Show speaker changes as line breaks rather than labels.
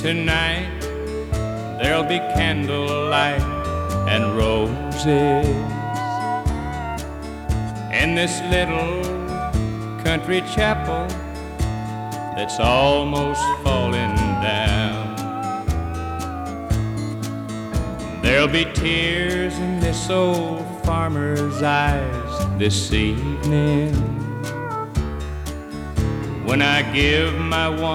Tonight there'll be candlelight and roses in this little country chapel that's almost falling down. There'll be tears in this old farmer's eyes this evening when I give my one